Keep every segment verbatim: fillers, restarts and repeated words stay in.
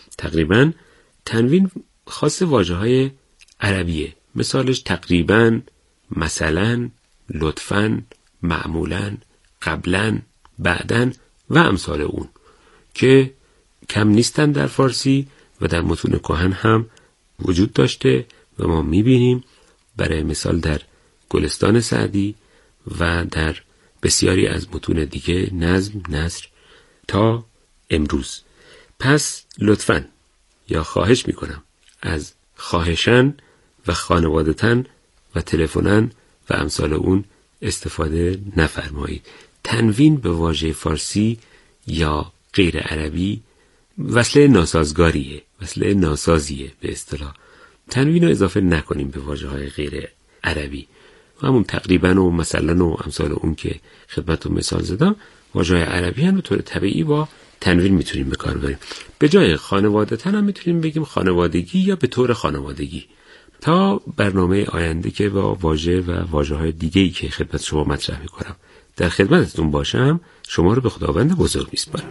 تقریبا تنوین خاص واژه‌های عربیه. مثالش تقریبا، مثلا، لطفاً، معمولاً، قبلاً، بعداً و امثال اون که کم نیستن در فارسی و در متون کهن هم وجود داشته و ما میبینیم برای مثال در گلستان سعدی و در بسیاری از متون دیگه، نظم، نثر تا امروز. پس لطفاً یا خواهش میکنم از خواهشاً و خانوادتاً و تلفناً و امثال اون استفاده نفرمایید. تنوین به واژه فارسی یا غیر عربی وصله ناسازگاریه، وصله ناسازیه به اصطلاح. تنوین رو اضافه نکنیم به واژه‌های غیر عربی. همون تقریبا و مثلا و امثال اون که خدمتتون مثال زدم واژه‌های عربی هم به طور طبیعی با تنوین میتونیم به کار ببریم. به جای خانوادتن هم میتونیم بگیم خانوادگی یا به طور خانوادگی. تا برنامه آینده که با واژه و واژه‌های دیگه‌ای که خدمت شما مطرح می‌کنم در خدمتتون باشم، شما رو به خداوند بزرگ میسپارم.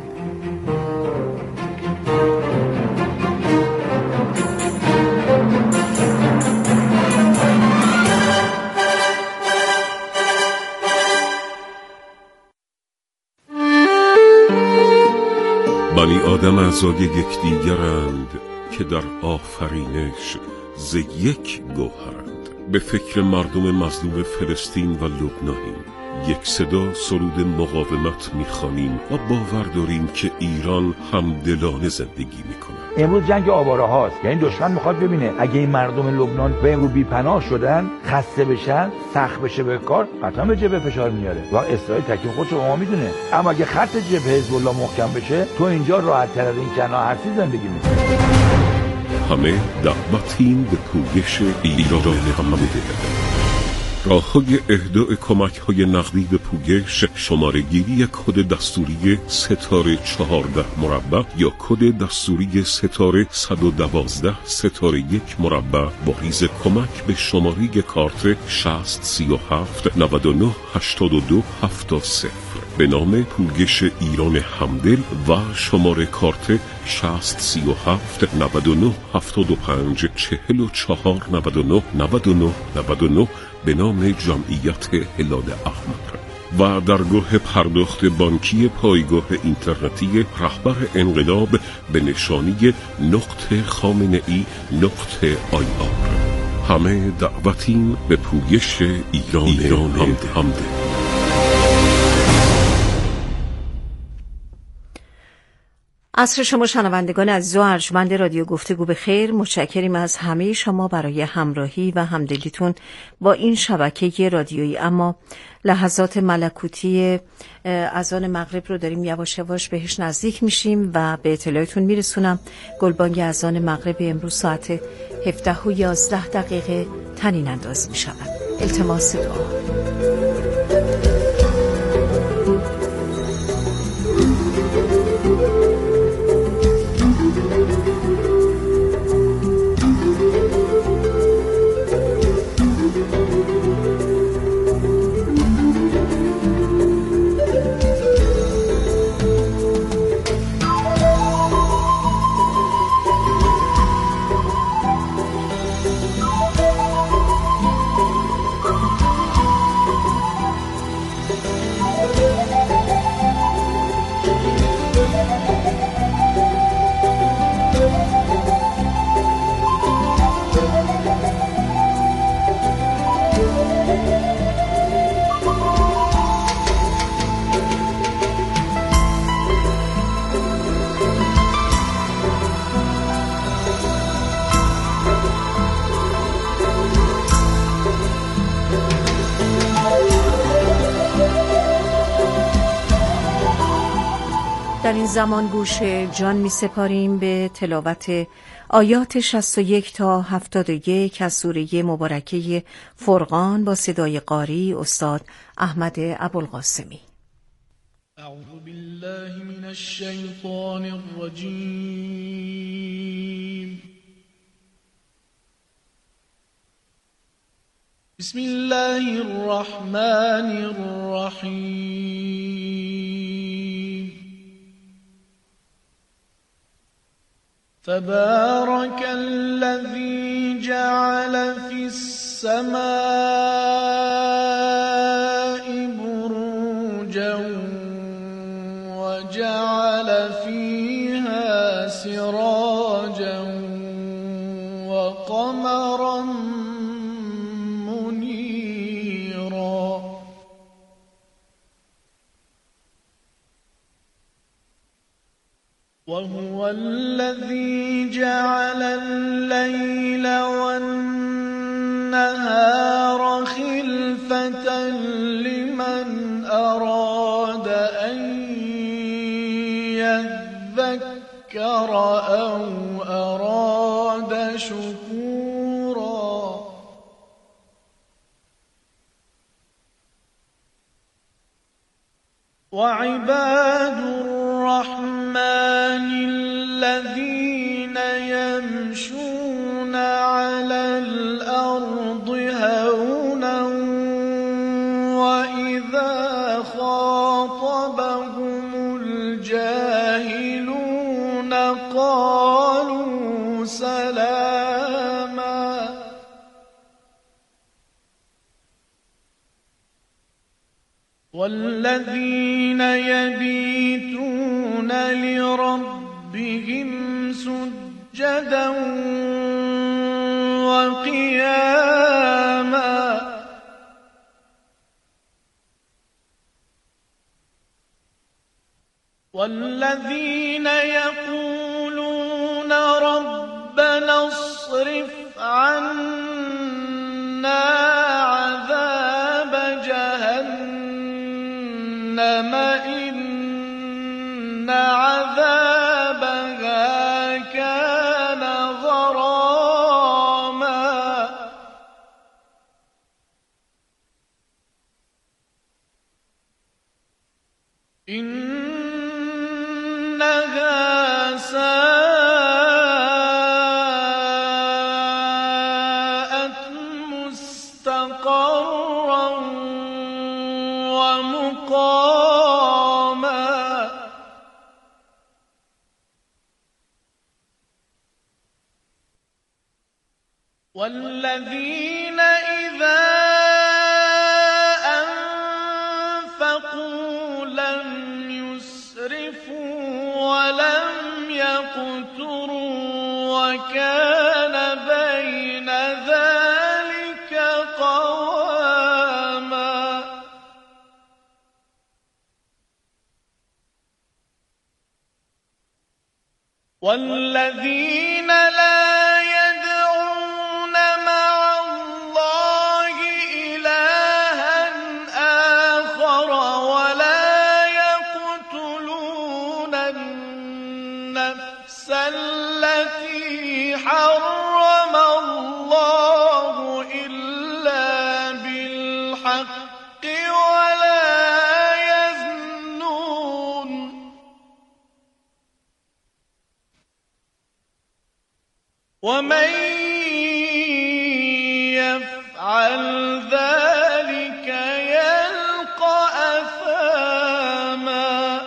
بنی آدم اعضای یکدیگرند که در آفرینش ز یک گوهرند. به فکر مردم مظلوم فلسطین و لبنانیم، یک صدا سرود مقاومت میخوانیم و باور داریم که ایران همدلانه زندگی میکنه. امروز جنگ آواره هاست، یعنی دشمن میخواد ببینه اگه این مردم لبنان به امروز بی‌پناه شدن، خسته بشن، سخت بشه به کار، قطعا به جبهه فشار میاره و اسرائیل تکلیف خودش رو میدونه. اما اگه خط جبهه حزب الله محکم بشه، تو اینجا راحت تر از این کنار هستی زندگی میکنی. همه دعوتیم به پویش ایران حمده. راه‌های اهدای کمک‌های نقدی به پویش، شماره گیری کد دستوری ستاره چهارده مربع یا کد دستوری ستاره صد و دوازده ستاره یک مربع با ریز کمک به شماره کارت شصت سی و هفت نود و نه هشتاد و دو هفتاد صفر به نام پویش ایران همدل و شماره کارت شصت سی و هفت نود و نه هفتاد و پنج چهل و چهار نود و نه نود و نه نود و نه به نام جمعیت هلال احمر و درگاه پرداخت بانکی پایگاه اینترنتی رهبر انقلاب به نشانی نقطه خامنه ای نقطه آی آر. همه دعوتیم به پویش ایران, ایران همده, همده. عصر شما شنوندگان عزیز و ارجمند رادیو گفتگو به خیر. متشکریم از همه شما برای همراهی و همدلیتون با این شبکه رادیویی. اما لحظات ملکوتی اذان مغرب رو داریم یواش یواش بهش نزدیک میشیم و به اطلاعتون میرسونم گلبانگ اذان مغرب امروز ساعت هفده و یازده دقیقه طنین انداز میشود. التماس دعا. در این زمان گوش جان می سپاریم به تلاوت آیات شصت و یک تا هفتاد و یک از سوره مبارکه فرقان با صدای قاری استاد احمد ابوالقاسمی. اعوذ بالله من الشیطان الرجیم. بسم الله الرحمن الرحیم. تبارك الذي جعل في السماء بروجا وجعل فيها سراجا وقمرا منيرا وهو الذي جعل الليل والنهار خلفة لمن أراد أن يذكر أو أراد شكورا وعباد الرحمن الذين يمشون على الأرض هونا وإذا خاطبهم الجاهلون قالوا سلاما والذين يبيتون لربهم سجدا وقياما والذين يقولون ربنا اصرف عنا عذاب جهنم إن عذابها كان غراما إنها ساءت مستقرا ومقاما والذين إذا أنفقوا لم يسرفوا ولم يقتروا وكان بين ذلك قواما والذين لا يدعون مع الله إلها آخر ولا يقتلون النفس التي حرم الله إلا بالحق ولا يزنون ومن يفعل ذلك يلقى أثاما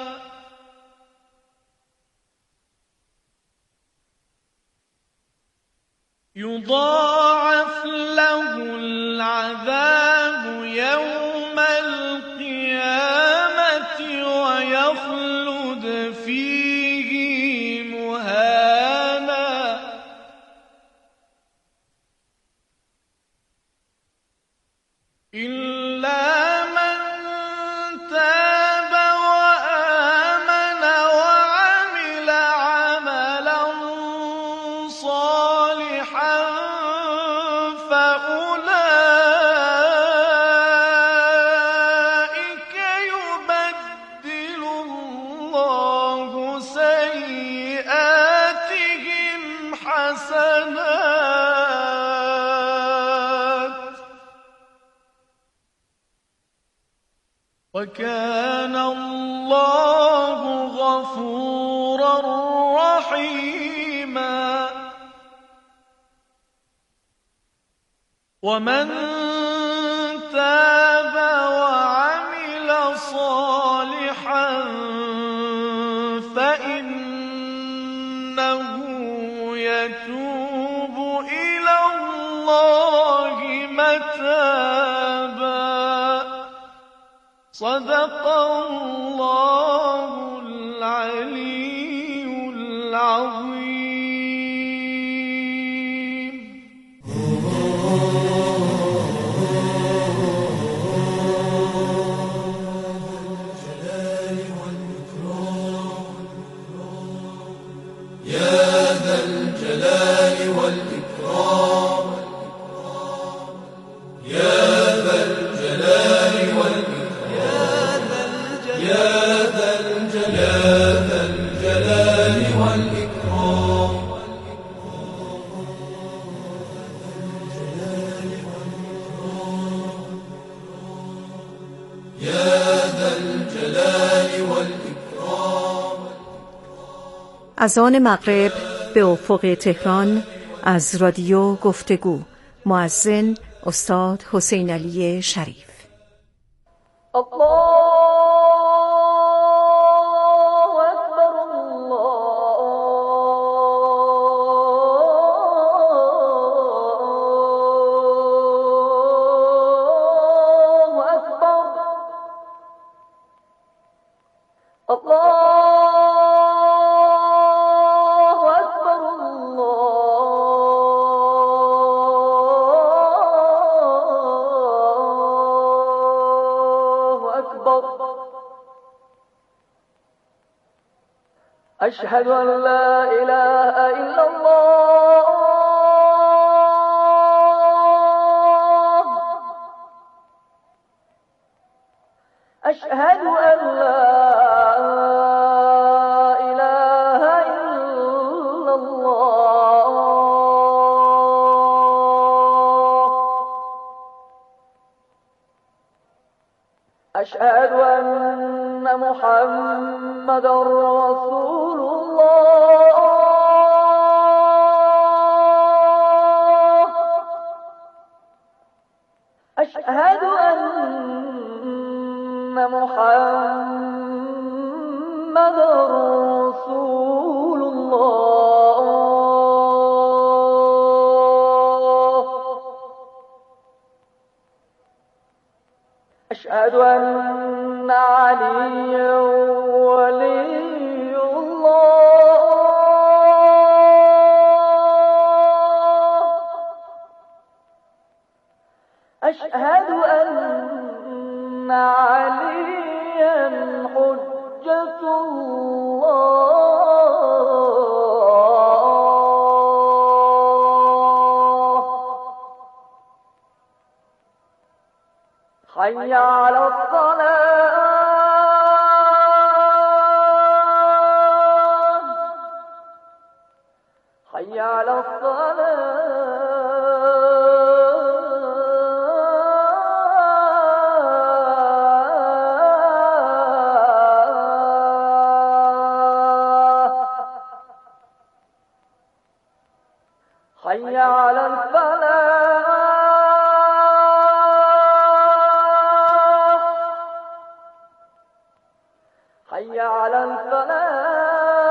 يضاعف له العذاب يوم القيامة ويخلد فيه مهانا إلا من تاب وآمن وعمل عملا صالحا فأولئك يبدل الله سيئاتهم حسنات وكان الله غفورا رحيما ومن تاب وعمل صالحا فإنه يتوب إلى الله متابا. صدق الله العلي العظيم. از آن مغرب به افق تهران از رادیو گفتگو، مؤذن استاد حسین علی شریف. الله أشهد أن لا إله إلا الله أشهد أن لا إله إلا الله أشهد أن محمد رسول الله أشهد أن محمد رسول الله أشهد أن عليا ولي الله أشهد أن عليا حجة الله حي على الصلاة حي على الصلاة حي على الفلاح حي على الفلاح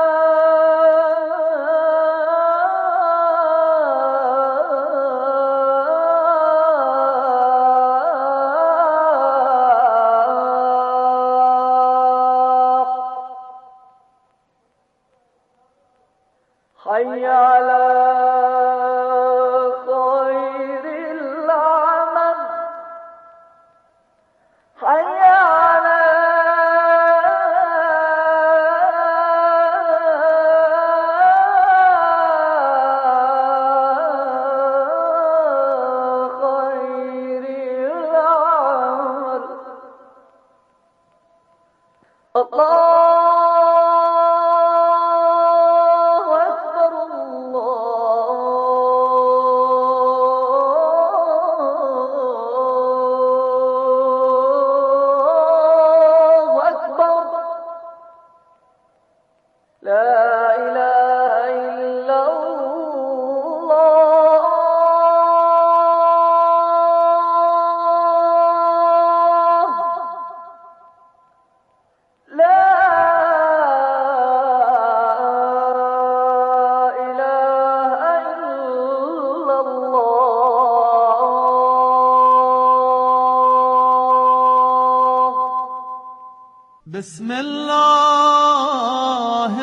حي على خير العمل حي على خير العمل الله أكبر الله بسم الله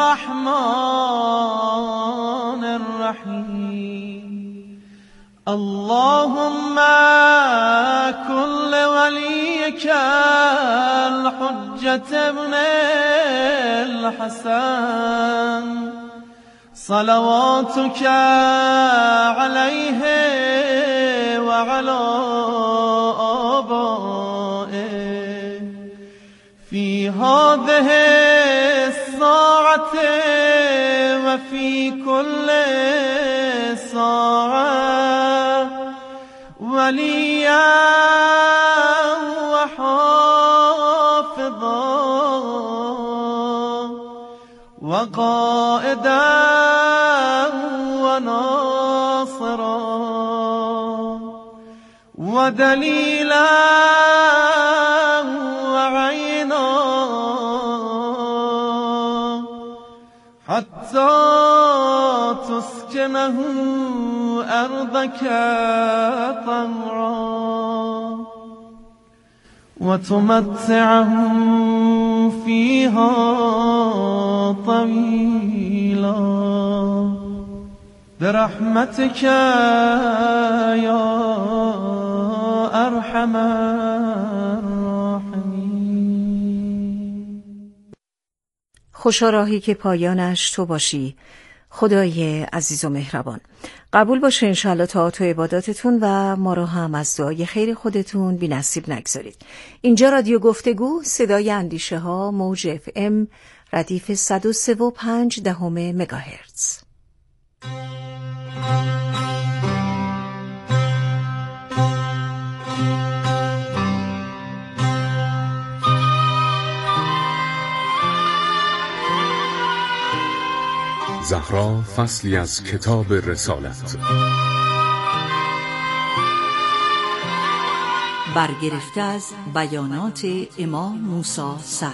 الرحمن الرحیم اللهم كل وليك الحجة ابن الحسن صلواتك عليه وعلى آبائه في هذه الساعة وفي كل ساعة وليا وحافظا وقائدا وناصرا ودليلا وعينا حتى تسكنه أرضك طوعا وتمتعه فيها طويلا برحمتك يا ارحم الراحمین. خوشا راهی که پایانش تو باشی خدای عزیز و مهربان. قبول باشه انشاءالله طاعات و عباداتتون و ما رو هم از دعای خیر خودتون بی نصیب نگذارید. اینجا رادیو گفتگو، صدای اندیشه ها، موج اف ام ردیف صد و سه و پنج دهم مگاهرتز. زهرا فصلی از کتاب رسالت برگرفته از بیانات امام موسی صدر.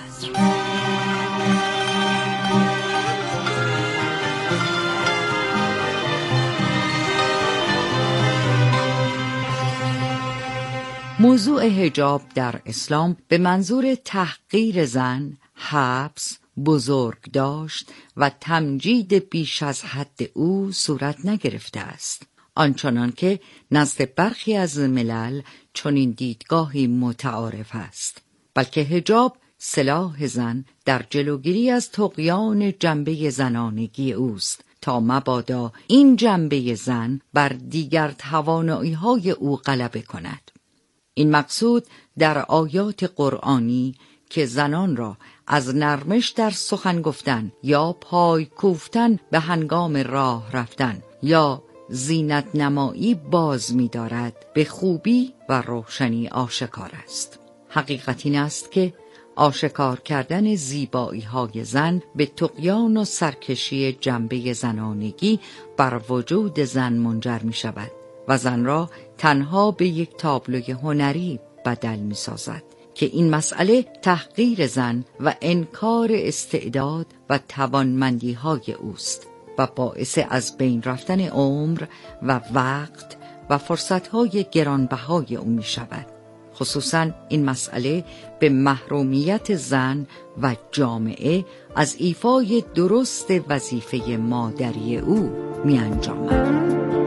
موضوع حجاب در اسلام به منظور تحقیر زن، حبس، بزرگ داشت و تمجید بیش از حد او صورت نگرفته است، آنچنان که نزد برخی از ملل چنین دیدگاهی متعارف است، بلکه حجاب سلاح زن در جلوگیری از طغیان جنبه زنانگی اوست تا مبادا این جنبه زن بر دیگر توانایی‌های او غلبه کند. این مقصود در آیات قرآنی که زنان را از نرمش در سخن گفتن یا پای کوفتن به هنگام راه رفتن یا زینت نمایی باز می دارد به خوبی و روشنی آشکار است. حقیقت این است که آشکار کردن زیبایی های زن به طغیان و سرکشی جنبه زنانگی بر وجود زن منجر می شود و زن را تنها به یک تابلوی هنری بدل می سازد که این مسئله تحقیر زن و انکار استعداد و توانمندی های اوست و باعث از بین رفتن عمر و وقت و فرصت های گرانبهای او می شود. خصوصا این مسئله به محرومیت زن و جامعه از ایفای درست وظیفه مادری او می انجامد.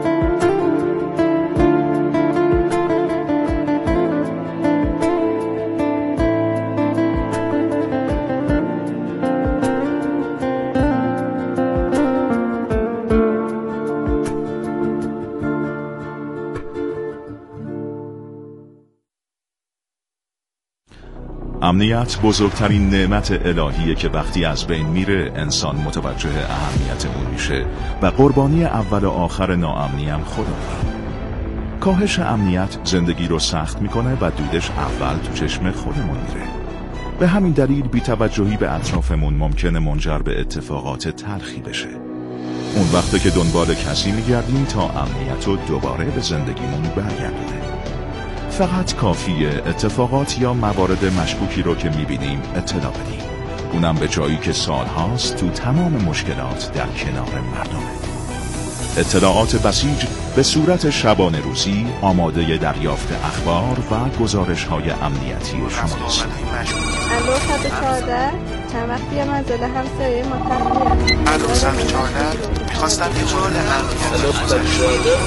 امنیت بزرگترین نعمت الهیه که وقتی از بین میره انسان متوجه اهمیت اون میشه و قربانی اول و آخر ناامنی هم خودمونه. کاهش امنیت زندگی رو سخت میکنه و دودش اول تو چشم خودمون میره. به همین دلیل بی‌توجهی به اطرافمون ممکنه منجر به اتفاقات تلخی بشه. اون وقته که دنبال کسی میگردیم تا امنیت رو دوباره به زندگیمون برگردونه. فقط کافیه اتفاقات یا موارد مشکوکی رو که میبینیم اطلاع بدیم، اونم به جایی که سالهاست تو تمام مشکلات در کنار مردمه. اطلاعات بسیج به صورت شبانه روزی آماده دریافت اخبار و گزارش‌های امنیتی شماست. الو صد و چهارده چند وقتی منزل همسایه ما تعمیره. الو صد و چهارده میخواستم یه جوال امنیتی. الو صد و چهارده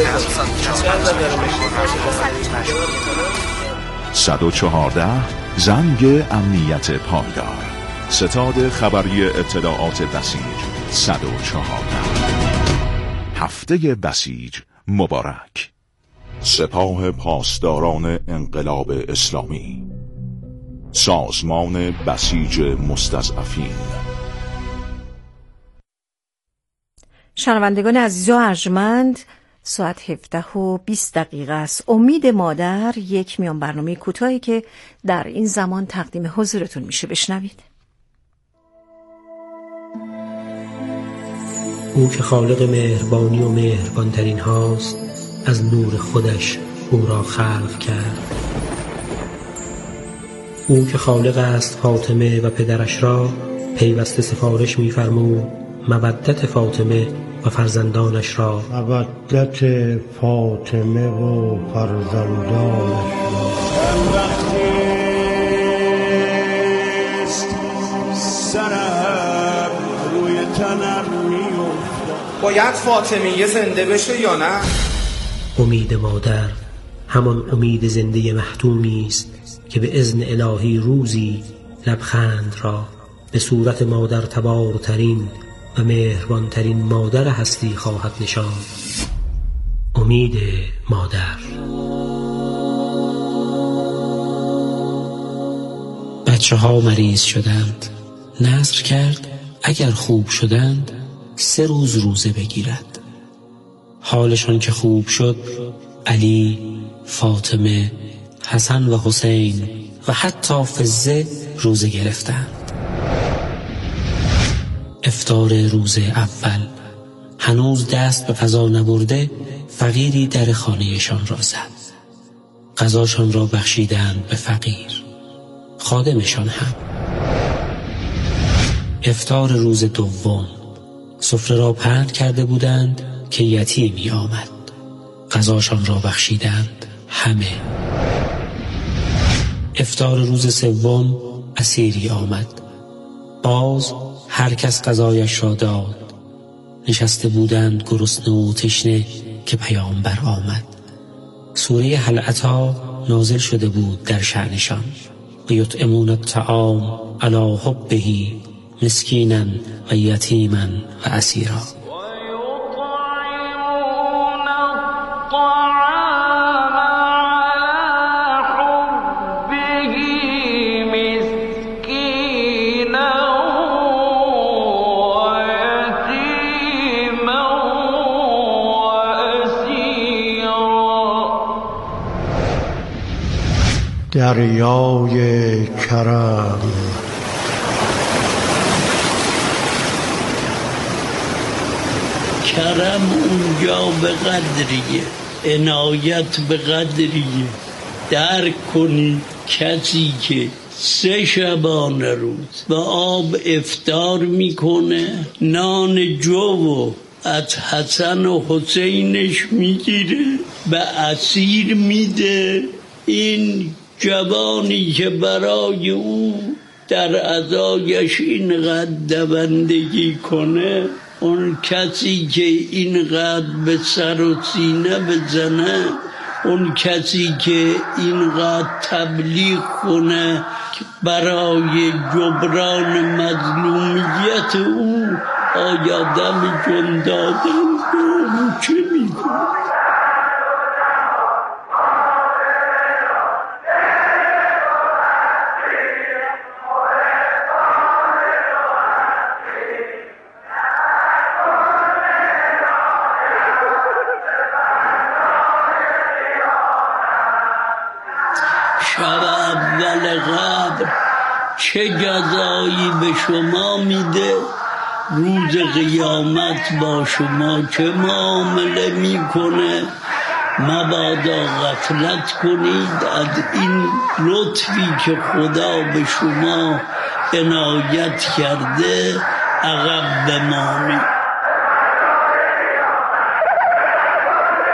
صد و چهارده زنگ امنیت پایدار. ستاد خبری اطلاعات بسیج صد و چهارده. هفته بسیج مبارک. سپاه پاسداران انقلاب اسلامی، سازمان بسیج مستضعفین. شنوندگان عزیز و ارجمند، ساعت هفده و بیست دقیقه است. امید مادر یک میان برنامه کوتاهی که در این زمان تقدیم حضورتون میشه. بشنوید. او که خالق مهربانی و مهربانترین هاست، از نور خودش او را خلق کرد. او که خالق است فاطمه و پدرش را، پیوسته سفارش می‌فرمود مودت فاطمه و فرزندانش را. مودت فاطمه و فرزندانش را. چند وقتیست سرم روی تنم می‌افتد. باید فاطمه زنده بشه یا نه؟ امید مادر همان امید زنده محتومی است که به اذن الهی روزی لبخند را به صورت مادر تبارترین و مهربانترین مادر هستی خواهد نشاند. امید مادر. بچه ها مریض شدند. نذر کرد اگر خوب شدند سه روز روزه بگیرد. حالشان که خوب شد، علی، فاطمه، حسن و حسین و حتی فزه روزه گرفتند. افطار روز اول. هنوز دست به غذا نبرده فقیری در خانهشان را زد. غذاشان را بخشیدند به فقیر، خادمشان هم. افطار روز دوم. سفره را پهن کرده بودند که یتیمی آمد. غذاشان را بخشیدند همه. افطار روز سوم. اسیری آمد. باز هر کس غذایش را داد. نشسته بودند گرسنه و تشنه که پیامبر آمد. سوره هل اتی نازل شده بود در شأنشان. و یطعمون الطعام علی حبه مسکینا و یتیما و اسیرا. دریای کرم. کرم اونجا به قدریه، عنایت به قدریه. درک کنید کسی که سه شبانه روز به آب افطار میکنه، نان جو از حسن و حسینش میگیره به اسیر میده. این جوانی که برای او در عزایش اینقدر دوندگی کنه، اون کسی که اینقدر به سر و سینه بزنه، اون کسی که اینقدر تبلیغ کنه برای جبران مظلومیت او، آیا دم جون دادن چه میکنه؟ شب اول قبر چه جزایی به شما میده؟ روز قیامت با شما چه معامله میکنه؟ مبادا غفلت کنید از این لطفی که خدا به شما عنایت کرده عقب بمانید.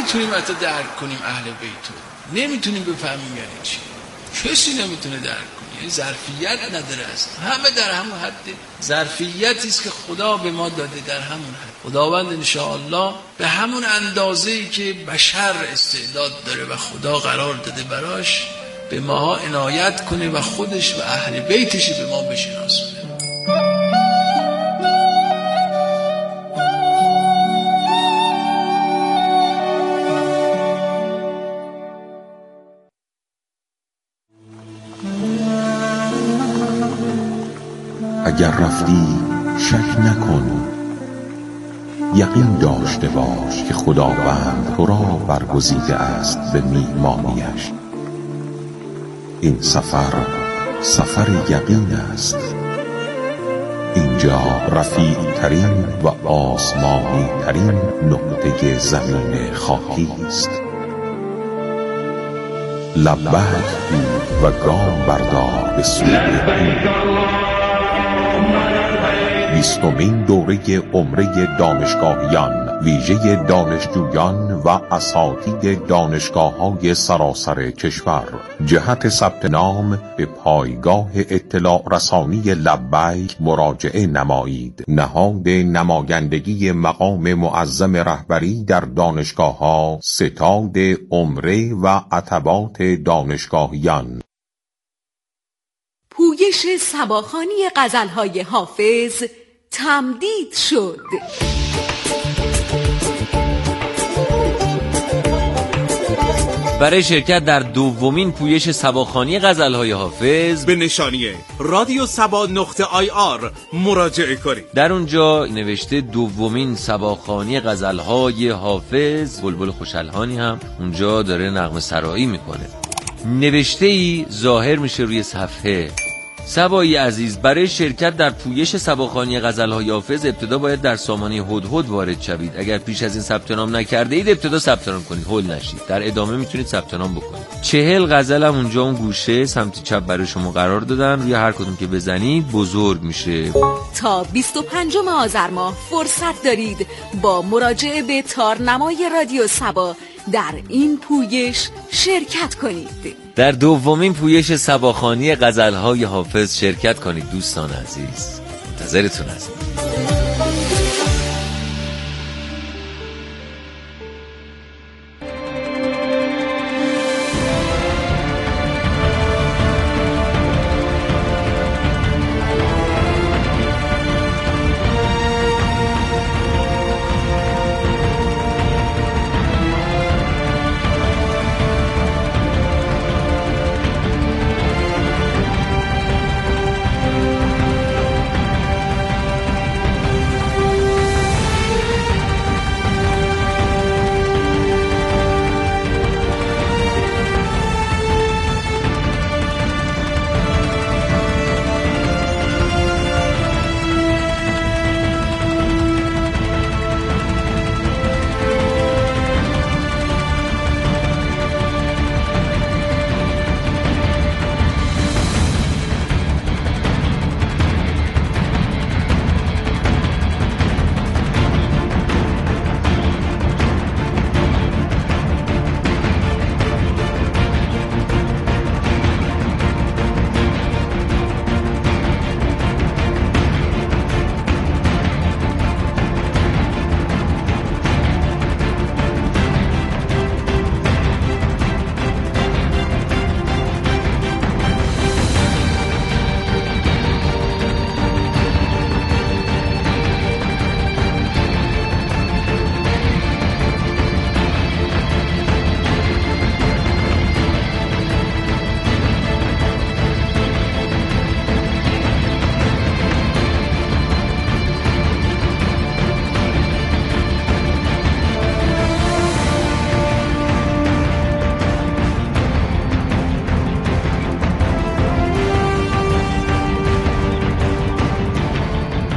نمیتونیم حتی درک کنیم اهل بیتو، نمیتونیم بفهمیم یعنی چی، کسی نمیتونه درک کنه، یعنی ظرفیت نداره اصلا. همه در همون حد ظرفیتی است که خدا به ما داده، در همون حد. خداوند انشاءالله به همون اندازه‌ای که بشر استعداد داره و خدا قرار داده براش به ماها عنایت کنه و خودش و اهل بیتش به ما بشناسونه. اگر رفتی شک نکن، یقین داشته باش که خداوند تو را برگزیده است به میهمانیش. این سفر سفر یقین است، اینجا رفیع ترین و آسمانی ترین نقطه زمین خاکی است. لبیک گو و گام بردار به سوی او. بیستمین دوره عمره دانشگاهیان ویژه دانشجویان و اساتید دانشگاه‌های سراسر کشور جهت ثبت نام به پایگاه اطلاع رسانی لبیک مراجعه نمایید. نهاد نمایندگی مقام معظم رهبری در دانشگاه‌ها، ستاد عمره و عتبات دانشگاهیان. پویش صباخوانی غزل‌های حافظ تمدید شد. برای شرکت در دومین پویش صباخوانی غزل‌های حافظ به نشانی رادیو سبا نقطه آی آر مراجعه کنید. در اونجا نوشته دومین صباخوانی غزل‌های حافظ. بلبل خوشالهانی هم اونجا داره نغمه سرایی میکنه. نوشته ای ظاهر میشه روی صفحه. صبایی عزیز، برای شرکت در پویش صباخوانی غزل‌های حافظ ابتدا باید در سامانه هدهد وارد شوید. اگر پیش از این ثبت نام نکرده اید ابتدا ثبت نام کنید، هول نشید. در ادامه میتونید ثبت نام بکنید. چهل غزل هم اونجا اون گوشه سمت چپ برای شما قرار دادن، روی هر کدوم که بزنید بزرگ میشه. تا بیست و پنجم آذر ماه فرصت دارید با مراجعه به تارنمای رادیو سبا در این پویش شرکت کنید. در دومین پویش صباخوانی غزل‌های حافظ شرکت کنید دوستان عزیز. منتظرتون هستم.